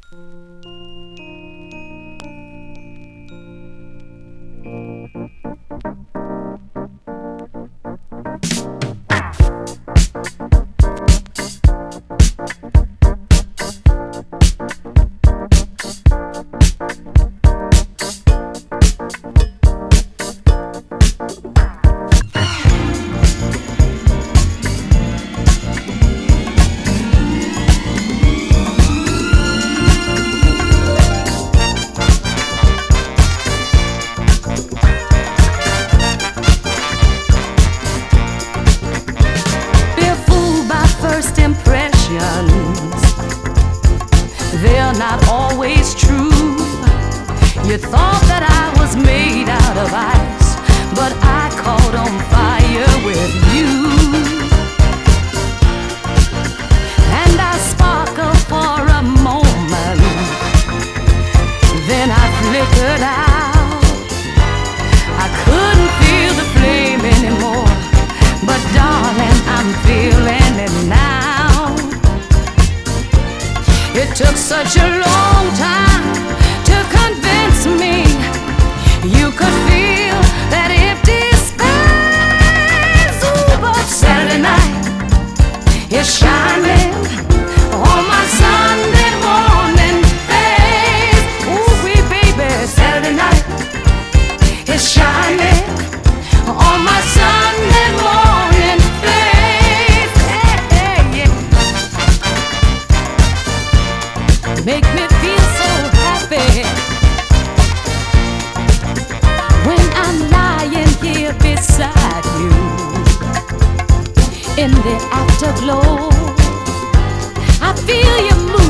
They're not always true. You thought that I was made out of ice, but I caught on fire with you. And I sparkled for a moment, then I flickered out. I couldn't feel the flame anymore, but darling, I'm feeling it now. It took such a long time to convince me you could feel that empty space. Ooh, but Saturday night is shining on my Sunday morning face. Ooh, wee baby, Saturday night is shining on my Sunday morning face. Hey, hey, yeah. Make me feel so happy when I'm lying here beside you in the afterglow. I feel you move